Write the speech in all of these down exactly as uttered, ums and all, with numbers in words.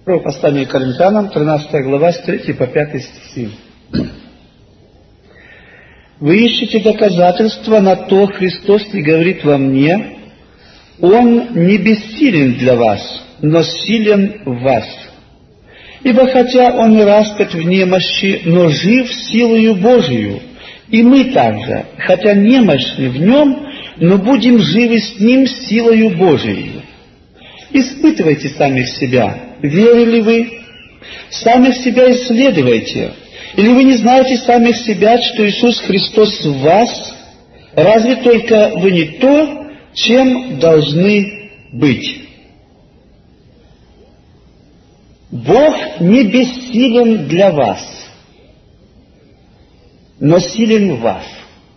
Первое послание Коринфянам, тринадцатая глава, с третьего по пятый стихи. «Вы ищете доказательства на то, Христос не говорит во мне, Он не бессилен для вас, но силен в вас. Ибо хотя Он и распят в немощи, но жив силою Божию, и мы также, хотя немощны в Нем, но будем живы с Ним силою Божией. Испытывайте самих себя, верили вы? Самих себя исследуйте. Или вы не знаете самих себя, что Иисус Христос в вас? Разве только вы не то, чем должны быть?» Бог не бессилен для вас, но силен в вас.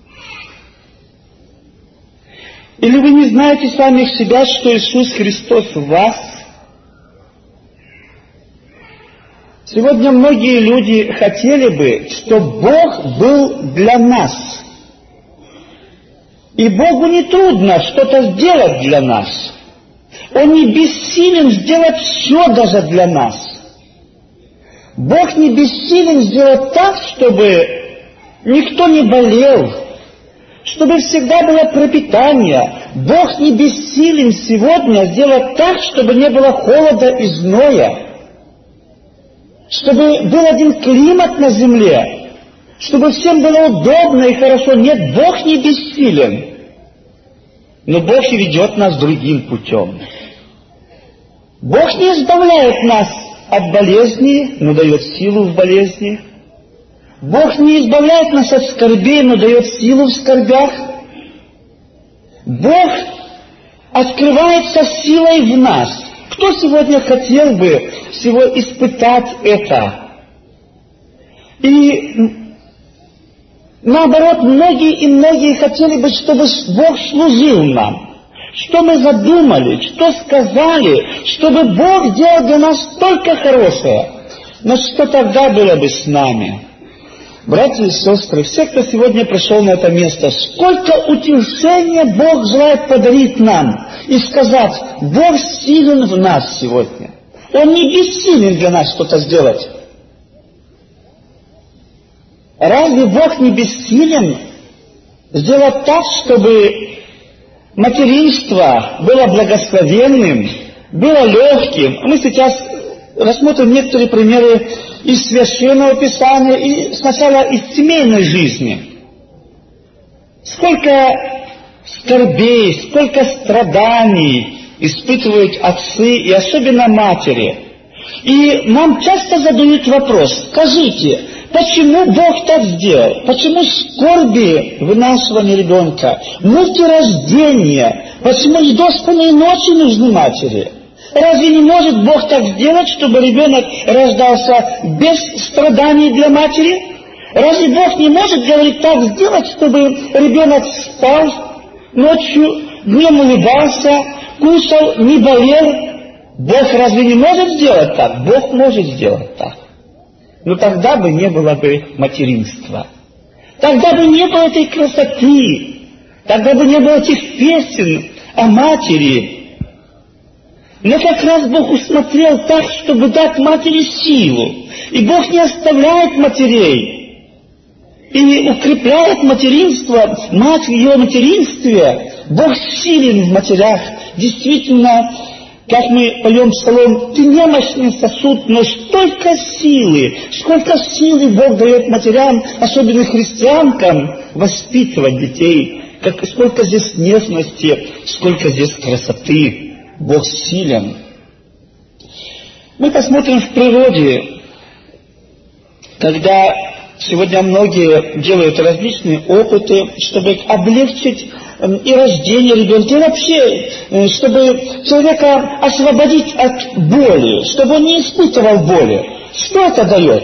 Или вы не знаете самих себя, что Иисус Христос в вас? Сегодня многие люди хотели бы, чтобы Бог был для нас. И Богу не трудно что-то сделать для нас. Он не бессилен сделать все даже для нас. Бог не бессилен сделать так, чтобы никто не болел, чтобы всегда было пропитание. Бог не бессилен сегодня сделать так, чтобы не было холода и зноя, чтобы был один климат на земле, чтобы всем было удобно и хорошо. Нет, Бог не бессилен. Но Бог и ведет нас другим путем. Бог не избавляет нас от болезни, но дает силу в болезни. Бог не избавляет нас от скорбей, но дает силу в скорбях. Бог открывается силой в нас. Кто сегодня хотел бы всего испытать это? И наоборот, многие и многие хотели бы, чтобы Бог служил нам. Что мы задумали, что сказали, чтобы Бог делал для нас только хорошее. Но что тогда было бы с нами? Братья и сестры, все, кто сегодня пришел на это место, сколько утешения Бог желает подарить нам и сказать: Бог силен в нас сегодня. Он не бессилен для нас что-то сделать. Разве Бог не бессилен сделать так, чтобы материнство было благословенным, было легким? Мы сейчас рассмотрим некоторые примеры из Священного Писания и сначала из семейной жизни. Сколько скорбей, сколько страданий испытывают отцы и особенно матери. И нам часто задают вопрос: скажите, почему Бог так сделал? Почему скорби вынашивания ребенка, муки рождения? Почему недоспанные ночи нужны матери? Разве не может Бог так сделать, чтобы ребенок рождался без страданий для матери? Разве Бог не может, говорить, так сделать, чтобы ребенок спал ночью, днем улыбался, кушал, не болел? Бог разве не может сделать так? Бог может сделать так. Но тогда бы не было бы материнства. Тогда бы не было этой красоты. Тогда бы не было этих песен о матери. Но как раз Бог усмотрел так, чтобы дать матери силу. И Бог не оставляет матерей. И укрепляет материнство, мать в ее материнстве. Бог силен в матерях. Действительно, как мы поем псалом: «Ты немощный сосуд, но столько силы, сколько силы Бог дает матерям, особенно христианкам, воспитывать детей. Как, сколько здесь нежности, сколько здесь красоты». Бог силен. Мы посмотрим в природе, когда сегодня многие делают различные опыты, чтобы облегчить и рождение ребенка, и вообще, чтобы человека освободить от боли, чтобы он не испытывал боли. Что это дает?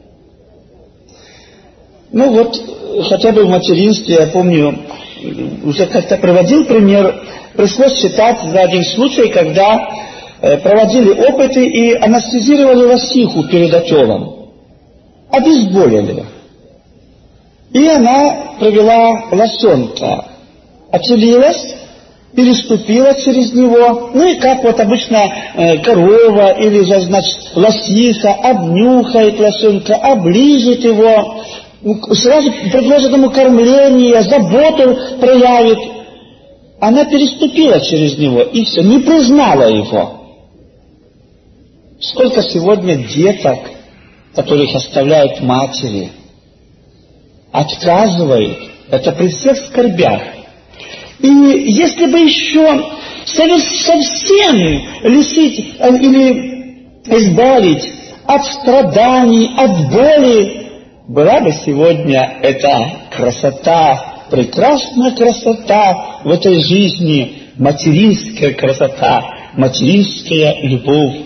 Ну вот, хотя бы в материнстве, я помню, уже как-то проводил пример, пришлось читать за один случай, когда э, проводили опыты и анестезировали лосиху перед отелом. Обезболили. И она провела лосенка. Отелилась, переступила через него, ну и как вот обычно э, корова или же, значит, лосиха обнюхает лосенка, оближет его, сразу предложит ему кормление, заботу проявит. Она переступила через него и все, не признала его. Сколько сегодня деток, которых оставляют матери, отказывают, это при всех скорбях. И если бы еще совсем лишить или избавить от страданий, от боли, была бы сегодня эта красота, прекрасная красота в этой жизни, материнская красота, материнская любовь.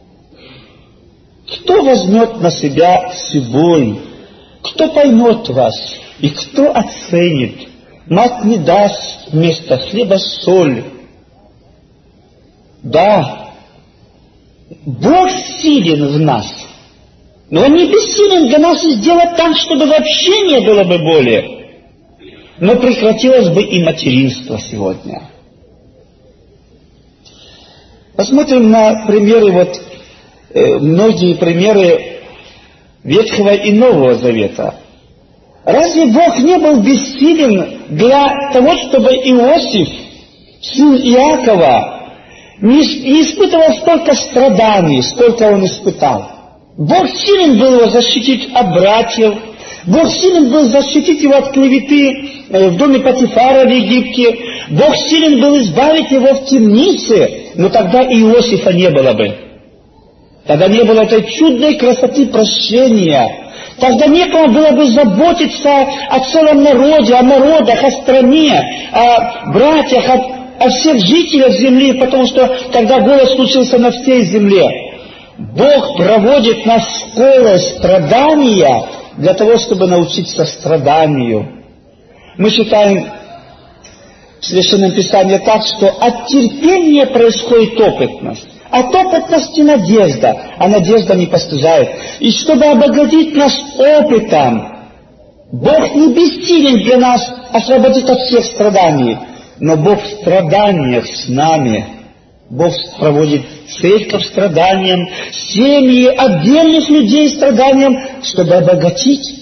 Кто возьмет на себя всю боль? Кто поймет вас? И кто оценит? Мать не даст вместо хлеба соль. Да, Бог силен в нас, но Он не бессилен для нас сделать так, чтобы вообще не было бы боли. Но прекратилось бы и материнство сегодня. Посмотрим на примеры, вот э, многие примеры Ветхого и Нового Завета. Разве Бог не был бессилен для того, чтобы Иосиф, сын Иакова, не, не испытывал столько страданий, сколько он испытал? Бог силен был его защитить от братьев, Бог силен был защитить его от клеветы в доме Потифара в Египте, Бог силен был избавить его в темнице, но тогда Иосифа не было бы. Тогда не было этой чудной красоты прощения. Тогда некому было бы заботиться о целом народе, о народах, о стране, о братьях, о, о всех жителях земли, потому что тогда голод случился на всей земле. Бог проводит нас в школы страдания для того, чтобы научить состраданию. Мы считаем в Священном Писании так, что от терпения происходит опытность. От опытности надежда, а надежда не постыжает. И чтобы обогатить нас опытом, Бог не бессилен для нас освободить от всех страданий, но Бог в страданиях с нами. Бог проводит церковь страданием, семьи отдельных людей страданием, чтобы обогатить.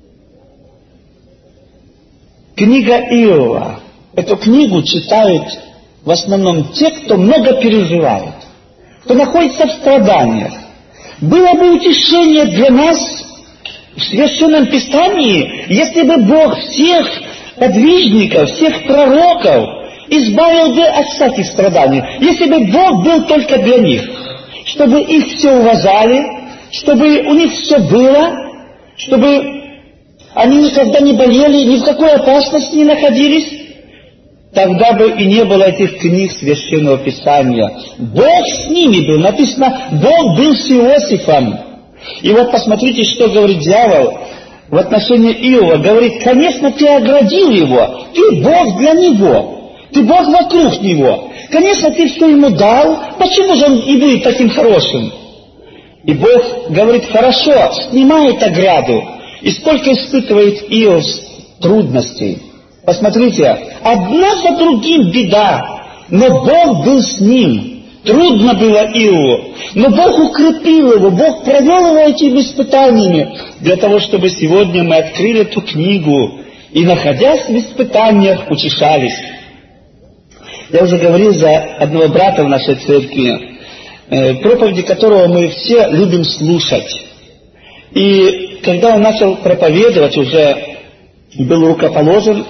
Книга Иова. Эту книгу читают в основном те, кто много переживает, кто находится в страданиях. Было бы утешение для нас в Священном Писании, если бы Бог всех подвижников, всех пророков избавил бы от всяких страданий, если бы Бог был только для них, чтобы их все уважали, чтобы у них все было, чтобы они никогда не болели, ни в какой опасности не находились, тогда бы и не было этих книг Священного Писания. Бог с ними был. Написано, Бог был с Иосифом. И вот посмотрите, что говорит дьявол в отношении Иова. Говорит, конечно, ты оградил его, ты Бог для него, ты Бог вокруг него. Конечно, ты все ему дал, почему же он и будет таким хорошим? И Бог говорит, хорошо, снимает ограду. И сколько испытывает Иов трудностей. Посмотрите, одна за другим беда, но Бог был с ним. Трудно было Иову, но Бог укрепил его, Бог провел его этими испытаниями, для того, чтобы сегодня мы открыли эту книгу и, находясь в испытаниях, утешались. Я уже говорил за одного брата в нашей церкви, проповеди которого мы все любим слушать. И когда он начал проповедовать, уже был рукоположен,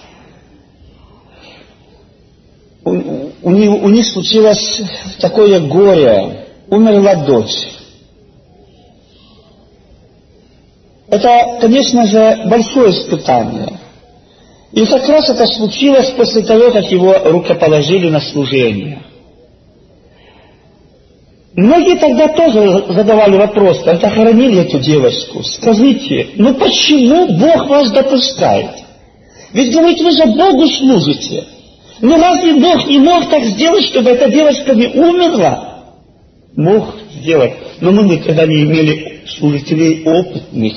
у, у, них, у них случилось такое горе, умерла дочь. Это, конечно же, большое испытание. И как раз это случилось после того, как его рукоположили на служение. Многие тогда тоже задавали вопрос, когда хоронили эту девочку, скажите, ну почему Бог вас допускает? Ведь, говорит, вы же Богу служите. Ну разве Бог не мог так сделать, чтобы эта девочка не умерла? Мог сделать, но мы никогда не имели служителей опытных,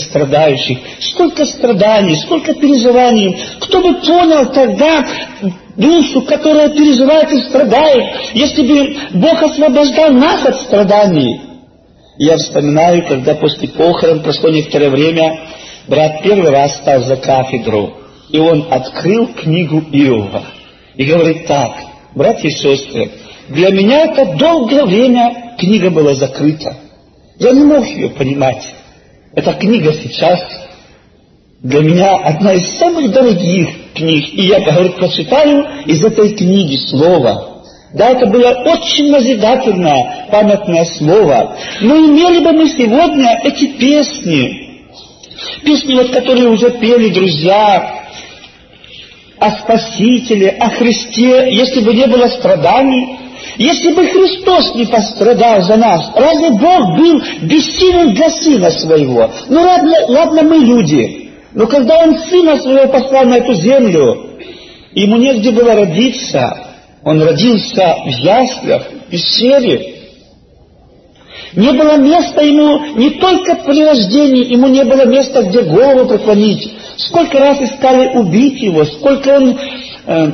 сострадающих. Сколько страданий, сколько переживаний. Кто бы понял тогда душу, которая переживает и страдает, если бы Бог освобождал нас от страданий. Я вспоминаю, когда после похорон прошло некоторое время, брат первый раз стал за кафедру, и он открыл книгу Иова. И говорит так: братья и сестры, для меня это долгое время книга была закрыта. Я не мог ее понимать. Эта книга сейчас для меня одна из самых дорогих книг. И я, говорит, прочитаю из этой книги слово. Да, это было очень назидательное, памятное слово. Но имели бы мы сегодня эти песни, песни, вот, которые уже пели друзья, о Спасителе, о Христе, если бы не было страданий, если бы Христос не пострадал за нас, разве Бог был бессилен для Сына Своего? Ну ладно, ладно мы люди, но когда Он Сына Своего послал на эту землю, Ему негде было родиться, Он родился в яслях, в пещере. Не было места Ему не только при рождении, Ему не было места, где голову преклонить. Сколько раз искали убить Его, сколько Он э,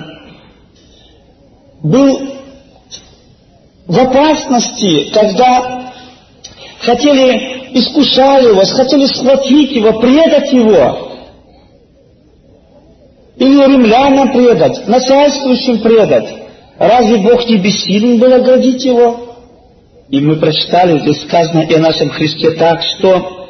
был в опасности, когда хотели, искушали Его, хотели схватить Его, предать Его. Или римлянам предать, начальствующим предать. Разве Бог не бессилен был оградить Его? И мы прочитали, здесь сказано и о нашем Христе так, что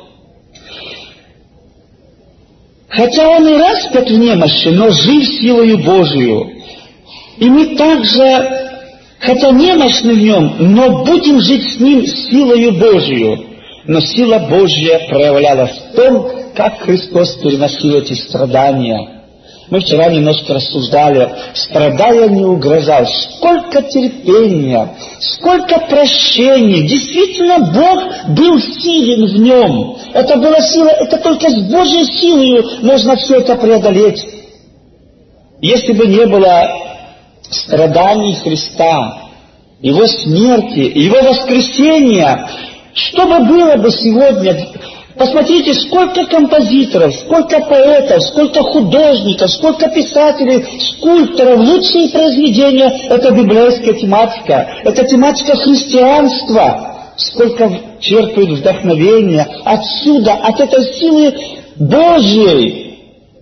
хотя Он и распят в немощи, но жив силою Божию. И мы также, хотя немощны в Нем, но будем жить с Ним силою Божию. Но сила Божья проявлялась в том, как Христос переносил эти страдания. Мы вчера немножко рассуждали, страдая не угрожал. Сколько терпения, сколько прощения. Действительно, Бог был силен в Нем. Это была сила, это только с Божьей силой можно все это преодолеть. Если бы не было страданий Христа, Его смерти, Его воскресения, что бы было бы сегодня? Посмотрите, сколько композиторов, сколько поэтов, сколько художников, сколько писателей, скульпторов, лучшие произведения — это библейская тематика, это тематика христианства. Сколько черпают вдохновения отсюда, от этой силы Божьей,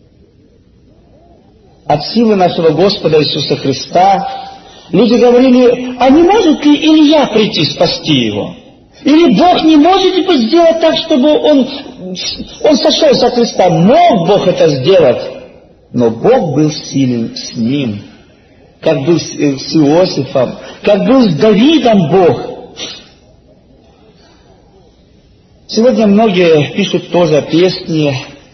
от силы нашего Господа Иисуса Христа. Люди говорили: а не может ли Илья прийти спасти его? Или Бог не может ли сделать так, чтобы он, он сошел со Христа? Мог Бог это сделать, но Бог был силен с ним, как был с Иосифом, как был с Давидом Бог. Сегодня многие пишут тоже песни,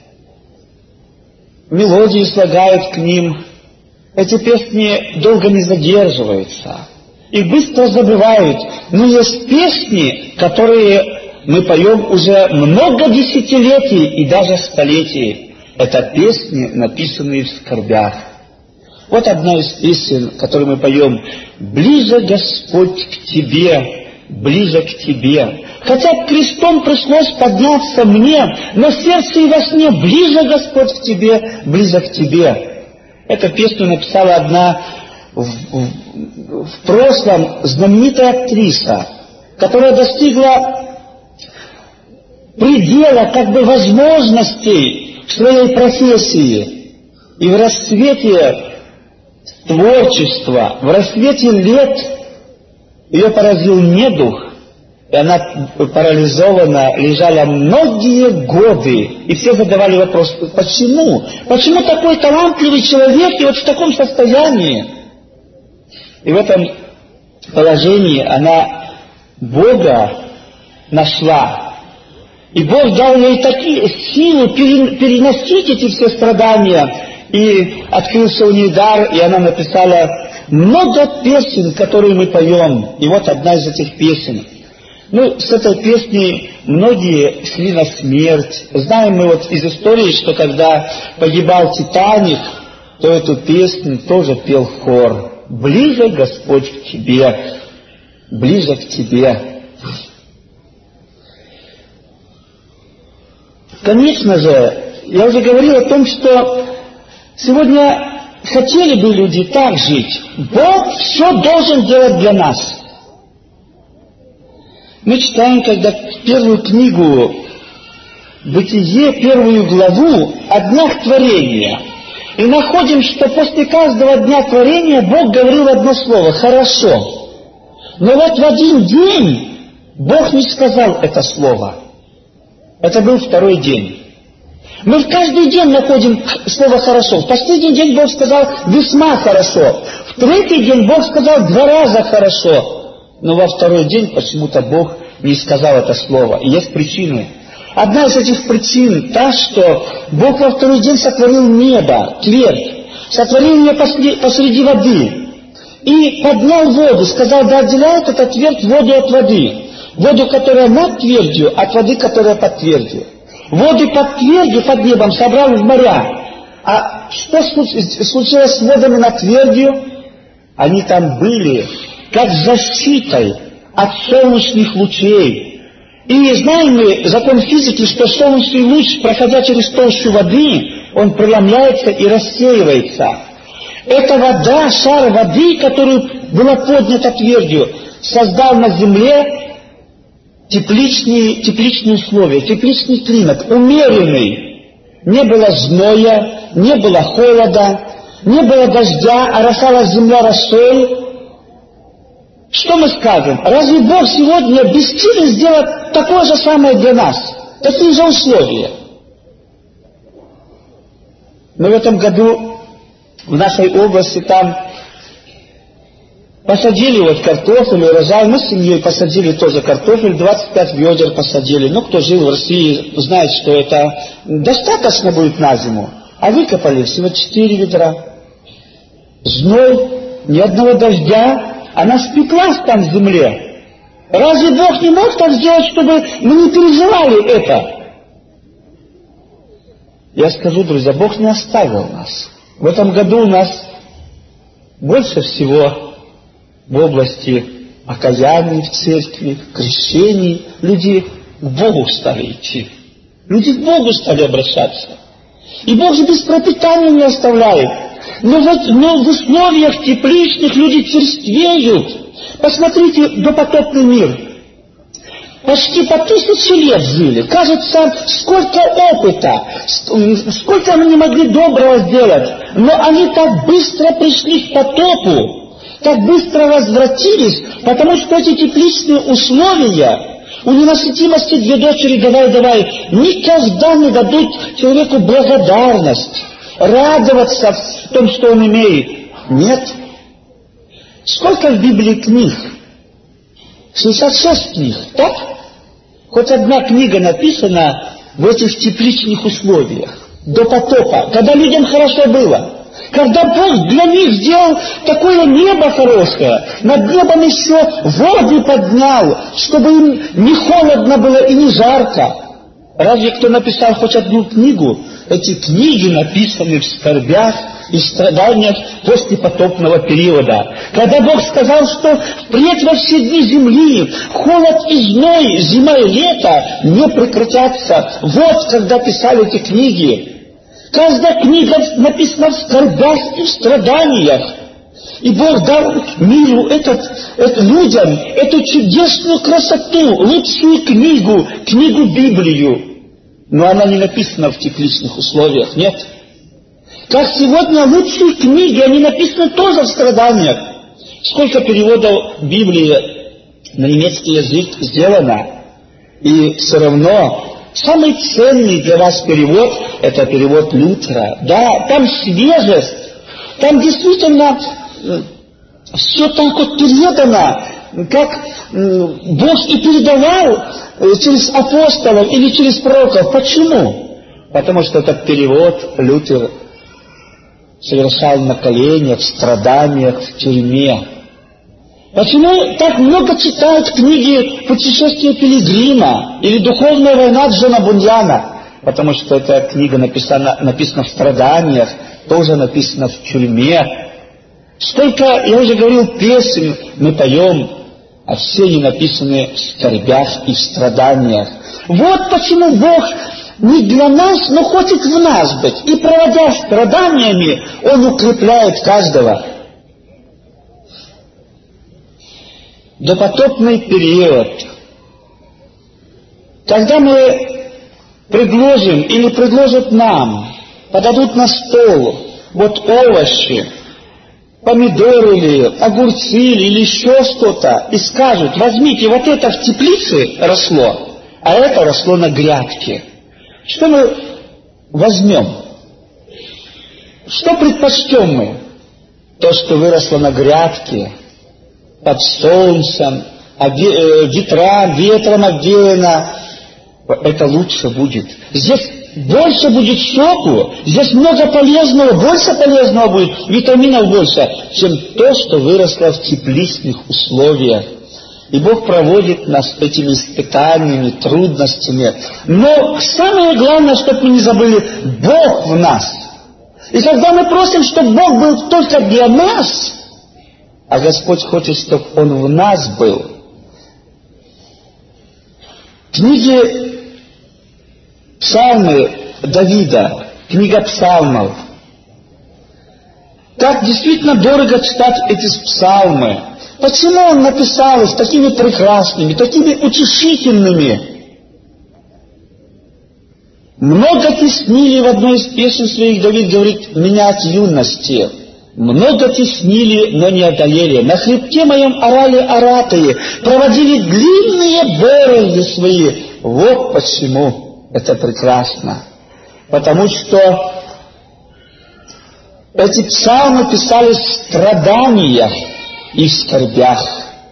мелодии слагают к ним. Эти песни долго не задерживаются и быстро забывают. Но есть песни, которые мы поем уже много десятилетий и даже столетий. Это песни, написанные в скорбях. Вот одна из песен, которую мы поем: «Ближе, Господь, к Тебе, ближе к Тебе. Хотя крестом пришлось подняться мне, но сердце и во сне ближе, Господь, к Тебе, ближе к Тебе». Эту песню написала одна В, в, в прошлом знаменитая актриса, которая достигла предела как бы возможностей в своей профессии. И в расцвете творчества, в расцвете лет ее поразил недух, и она парализована, лежала многие годы. И все задавали вопрос: почему? Почему такой талантливый человек и вот в таком состоянии? И в этом положении она Бога нашла. И Бог дал ей такие силы переносить эти все страдания. И открылся у нее дар, и она написала много песен, которые мы поем. И вот одна из этих песен. Ну, с этой песней многие шли на смерть. Знаем мы вот из истории, что когда погибал Титаник, то эту песню тоже пел хор. «Ближе, Господь, к Тебе, ближе к Тебе». Конечно же, я уже говорил о том, что сегодня хотели бы люди так жить. Бог все должен делать для нас. Мы читаем, когда первую книгу «Бытие», первую главу о днях творения, и находим, что после каждого дня творения Бог говорил одно слово «хорошо». Но вот в один день Бог не сказал это слово. Это был второй день. Мы в каждый день находим слово «хорошо». В последний день Бог сказал «весьма хорошо». В третий день Бог сказал два раза «хорошо». Но во второй день почему-то Бог не сказал это слово. И есть причины. Одна из этих причин та, что Бог во второй день сотворил небо, твердь, сотворил ее посреди воды и поднял воду, сказал, да отделяет эта твердь воду от воды. Воду, которая над твердью, от воды, которая под твердью. Воды под твердью, под небом собрал в моря. А что случилось с водами над твердью? Они там были как защитой от солнечных лучей. И знаем мы закон физики, что солнечный луч, проходя через толщу воды, он преломляется и рассеивается. Эта вода, шар воды, которую была поднята твердью, создал на земле тепличные, тепличные условия, тепличный климат, умеренный. Не было зноя, не было холода, не было дождя, орошала земля росой. Что мы скажем? Разве Бог сегодня бессилен сделать такое же самое для нас? Такие же условия. Мы в этом году в нашей области там посадили вот картофель, урожай. Мы с семьей посадили тоже картофель, двадцать пять ведер посадили. Ну, кто жил в России, знает, что это достаточно будет на зиму. А выкопали всего четыре ведра. Зной, ни одного дождя. Она спеклась там в земле. Разве Бог не мог так сделать, чтобы мы не переживали это? Я скажу, друзья, Бог не оставил нас. В этом году у нас больше всего в области окаяний в церкви, крещений. Люди к Богу стали идти. Люди к Богу стали обращаться. И Бог же без пропитания не оставляет. Но, вот, но в условиях тепличных люди черствеют. Посмотрите допотопный мир. Почти по тысяче лет жили. Кажется, сколько опыта, сколько они не могли доброго сделать. Но они так быстро пришли к потопу, так быстро возвратились, потому что эти тепличные условия, у ненасытимости две дочери давай-давай, никогда не дадут человеку благодарность, радоваться в том, что он имеет. Нет. Сколько в Библии книг? шестьдесят шесть книг, так? Хоть одна книга написана в этих тепличных условиях, до потопа, когда людям хорошо было. Когда Бог для них сделал такое небо хорошее, над небом еще воды поднял, чтобы им не холодно было и не жарко. Разве кто написал хоть одну книгу? Эти книги написаны в скорбях и страданиях после потопного периода. Когда Бог сказал, что впредь во все дни земли холод и зной, зима и лето не прекратятся. Вот когда писали эти книги. Каждая книга написана в скорбях и в страданиях. И Бог дал миру, этот, этот, людям эту чудесную красоту, лучшую книгу, книгу Библию. Но она не написана в тепличных условиях, нет. Как сегодня лучшие книги, они написаны тоже в страданиях. Сколько переводов Библии на немецкий язык сделано, и все равно самый ценный для вас перевод — это перевод Лютера. Да, там свежесть, там действительно все так вот передано, как Бог и передавал через апостолов или через пророков. Почему? Потому что этот перевод Лютер совершал на коленях, в страданиях, в тюрьме. Почему так много читают книги «Путешествие пилигрима» или «Духовная война» Джона Буньяна? Потому что эта книга написана, написана в страданиях, тоже написана в тюрьме. Сколько, я уже говорил, песен мы поем, а все они написаны в скорбях и в страданиях. Вот почему Бог не для нас, но хочет в нас быть. И проводя страданиями, Он укрепляет каждого. Допотопный период. Когда мы предложим или предложат нам, подадут на стол вот овощи, помидоры или огурцы или еще что-то, и скажут: возьмите, вот это в теплице росло, а это росло на грядке. Что мы возьмем? Что предпочтем мы? То, что выросло на грядке, под солнцем, ветром, ветром обвеяно, это лучше будет. Здесь больше будет соку, здесь много полезного, больше полезного будет, витаминов больше, чем то, что выросло в тепличных условиях. И Бог проводит нас этими испытаниями, трудностями. Но самое главное, чтобы мы не забыли, Бог в нас. И когда мы просим, чтобы Бог был только для нас, а Господь хочет, чтобы Он в нас был. Книги Псалмы Давида, книга Псалмов. Так действительно дорого читать эти псалмы. Почему он написал их такими прекрасными, такими утешительными? Много теснили, в одной из песен своих Давид говорит: меня от юности. Много теснили, но не одолели. На хребте моем орали оратые, проводили длинные борозды свои. Вот почему это прекрасно. Потому что эти псалмы писались в страданиях и в скорбях.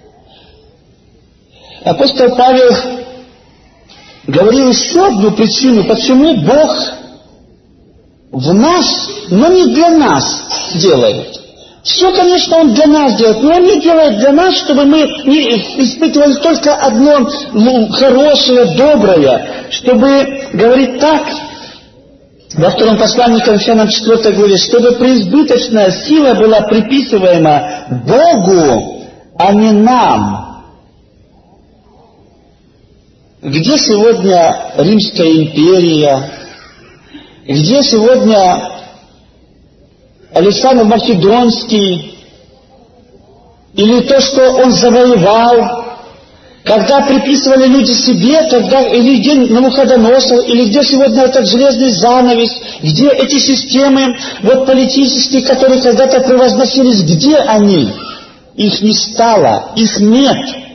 Апостол Павел говорил еще одну причину, почему Бог в нас, но не для нас делает. Все, конечно, Он для нас делает, но Он не делает для нас, чтобы мы не испытывали только одно ну, хорошее, доброе, чтобы говорить так, во втором послании к Коринфянам четвёртой главе, чтобы преизбыточная сила была приписываема Богу, а не нам. Где сегодня Римская империя? Где сегодня Александр Македонский? Или то, что он завоевал? Когда приписывали люди себе, когда, или где Навуходоносор, или где сегодня этот железный занавес, где эти системы вот политические, которые когда-то превозносились, где они? Их не стало, их нет.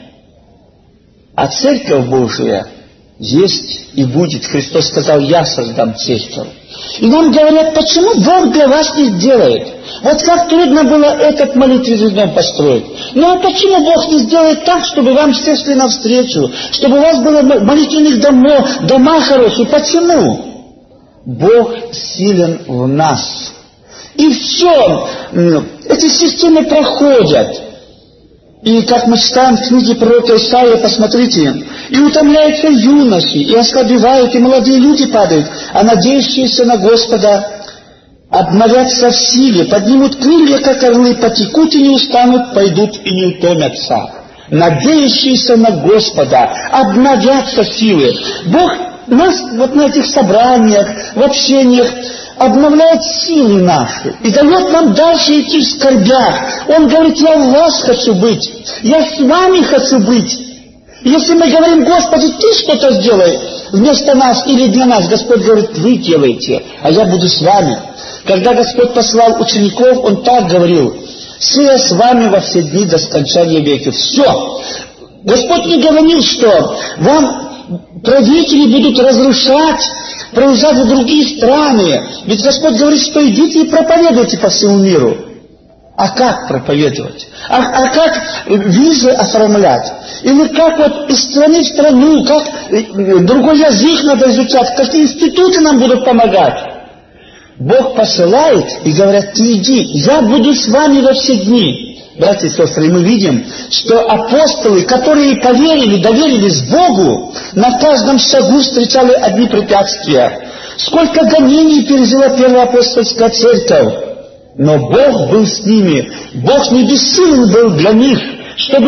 А Церковь Божия есть и будет. Христос сказал: я создам церковь. И нам говорят: почему Бог для вас не сделает? Вот как трудно было этот молитвенный дом построить. Ну а почему Бог не сделает так, чтобы вам все шли навстречу, чтобы у вас было молитвенных домов, дома хорошие? Почему? Бог силен в нас. И все, эти системы проходят. И как мы читаем в книге пророка Исаия, посмотрите, и утомляются юноши, и ослабевают, и молодые люди падают, а надеющиеся на Господа обновятся в силе, поднимут крылья, как орлы, потекут и не устанут, пойдут и не утомятся. Надеющиеся на Господа обновятся силы. Бог нас вот на этих собраниях, в общениях обновляет силы наши и дает нам дальше идти в скорбях. Он говорит: я у вас хочу быть, я с вами хочу быть. Если мы говорим: Господи, Ты что-то сделай вместо нас или для нас, Господь говорит: вы делаете, а я буду с вами. Когда Господь послал учеников, Он так говорил: «Сия с вами во все дни до скончания века». Все. Господь не говорил, что вам правители будут разрушать, проезжать в другие страны. Ведь Господь говорит, что идите и проповедуйте по всему миру. А как проповедовать? А, а как визы оформлять? Или как вот из страны в страну, как другой язык надо изучать, какие институты нам будут помогать? Бог посылает и говорят: ты иди, я буду с вами во все дни. Братья и сестры, мы видим, что апостолы, которые поверили, доверились Богу, на каждом шагу встречали одни препятствия. Сколько гонений пережила первая апостольская церковь. Но Бог был с ними. Бог не бессилен был для них, чтобы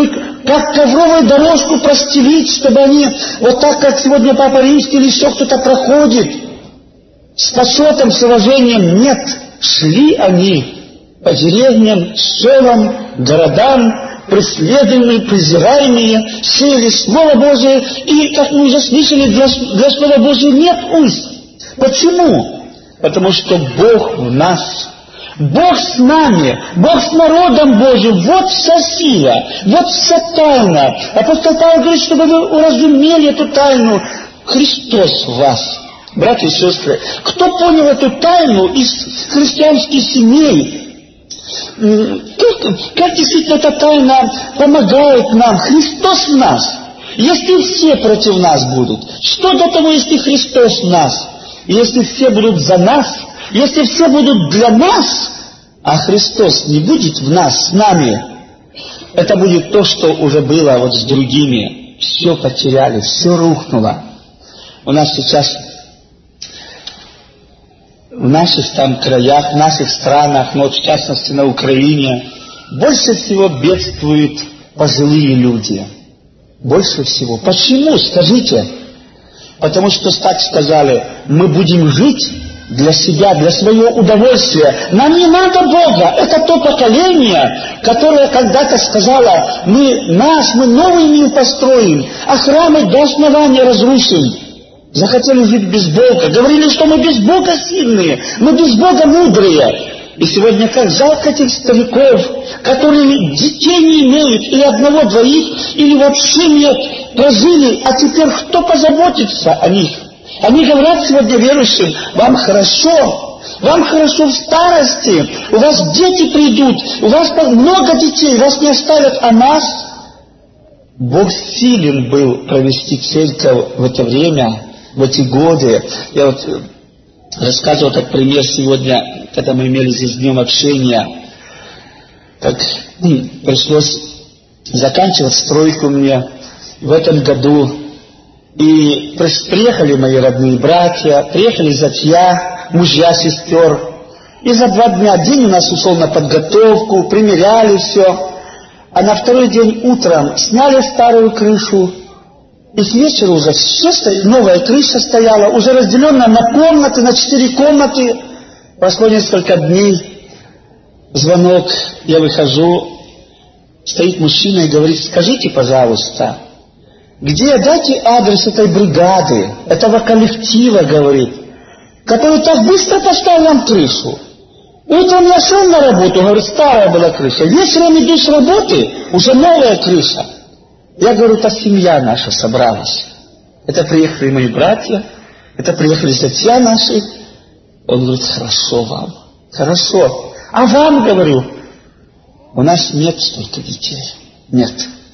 как ковровую дорожку простелить, чтобы они, вот так, как сегодня Папа Римский или еще кто-то проходит, с почетом, с уважением. Нет, шли они по деревням, селам, городам, преследуемые, презираемые, сеяли Слово Божие, и, как мы уже слышали, для, для Слова Божия нет уст. Почему? Потому что Бог в нас. Бог с нами, Бог с народом Божьим. Вот вся сила, вот вся тайна. Апостол Павел говорит, чтобы вы уразумели эту тайну. Христос в вас. Братья и сестры, кто понял эту тайну из христианских семей? Как, как действительно эта тайна помогает нам? Христос в нас. Если все против нас будут, что до того, если Христос в нас? Если все будут за нас, если все будут для нас, а Христос не будет в нас, с нами, это будет то, что уже было вот с другими. Все потеряли, все рухнуло. У нас сейчас в наших там краях, в наших странах, но вот в частности на Украине, больше всего бедствуют пожилые люди. Больше всего. Почему, скажите? Потому что так сказали, мы будем жить для себя, для своего удовольствия. Нам не надо Бога. Это то поколение, которое когда-то сказало, мы нас, мы новый мир построим, а храмы до основания разрушим. Захотели жить без Бога. Говорили, что мы без Бога сильные, мы без Бога мудрые. И сегодня как жалко этих стариков, которые детей не имеют, или одного-двоих, или вообще нет, прожили, а теперь кто позаботится о них? Они говорят сегодня верующим, вам хорошо, вам хорошо в старости, у вас дети придут, у вас много детей, вас не оставят, а нас. Бог силен был провести церковь в это время, в эти годы. Я вот рассказывал как пример сегодня, когда мы имели здесь днем общения, как ну, пришлось заканчивать стройку мне в этом году. И приехали мои родные братья, приехали зятья, мужья сестер. И за два дня день у нас ушел на подготовку, примеряли все. А на второй день утром сняли старую крышу. И к вечеру уже все стоит, новая крыша стояла, уже разделенная на комнаты, на четыре комнаты. Прошло несколько дней, звонок, я выхожу, стоит мужчина и говорит, скажите, пожалуйста, где, дайте адрес этой бригады, этого коллектива, говорит, который так быстро поставил нам крышу. Утром я шел на работу, говорит, старая была крыша, вечером иду с работы, уже новая крыша. Я говорю, это семья наша собралась. Это приехали мои братья, это приехали зятья наши. Он говорит, хорошо вам, хорошо. А вам, говорю, у нас нет столько детей. Нет.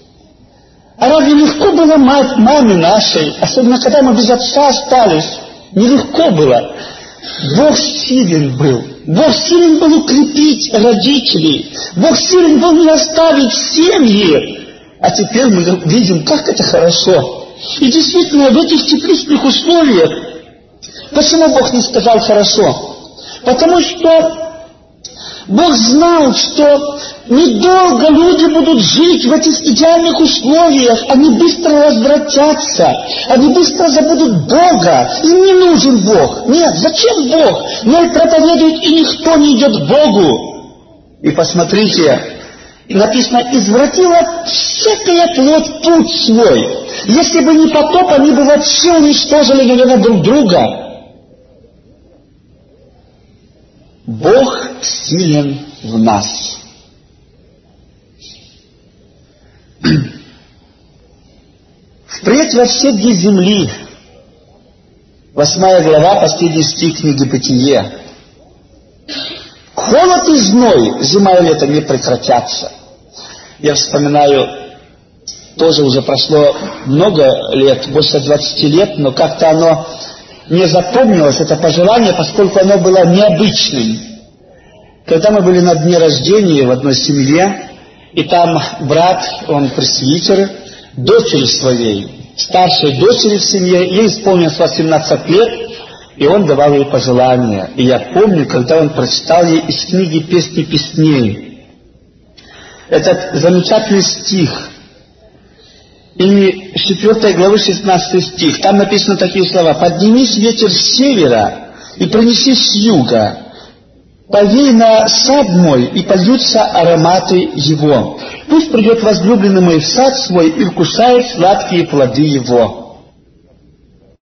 А разве легко было мать, маме нашей, особенно когда мы без отца остались? Нелегко было. Бог силен был. Бог силен был укрепить родителей. Бог силен был не оставить семьи. А теперь мы видим, как это хорошо. И действительно, в этих тепличных условиях, почему Бог не сказал хорошо? Потому что Бог знал, что недолго люди будут жить в этих идеальных условиях, они быстро развратятся, они быстро забудут Бога, им не нужен Бог. Нет, зачем Бог? Ноль проповедует, и никто не идет к Богу. И посмотрите, написано, извратила всякая плоть путь свой. Если бы не потоп, они бы вообще уничтожили, наверное, друг друга. Бог силен в нас. Впредь во все дни земли. Восьмая глава, последний стих книги Бытие. Холод и зной, зима и лето не прекратятся. Я вспоминаю, тоже уже прошло много лет, больше двадцати лет, но как-то оно не запомнилось, это пожелание, поскольку оно было необычным. Когда мы были на дне рождения в одной семье, и там брат, он пресвитер, дочери своей, старшей дочери в семье, ей исполнилось восемнадцать лет, и он давал ей пожелания. И я помню, когда он прочитал ей из книги «Песни песней» этот замечательный стих. И с четвёртой главы шестнадцатый стих, там написаны такие слова: «Поднимись ветер с севера и пронеси с юга, повей на сад мой, и польются ароматы его. Пусть придет возлюбленный мой в сад свой и вкушает сладкие плоды его».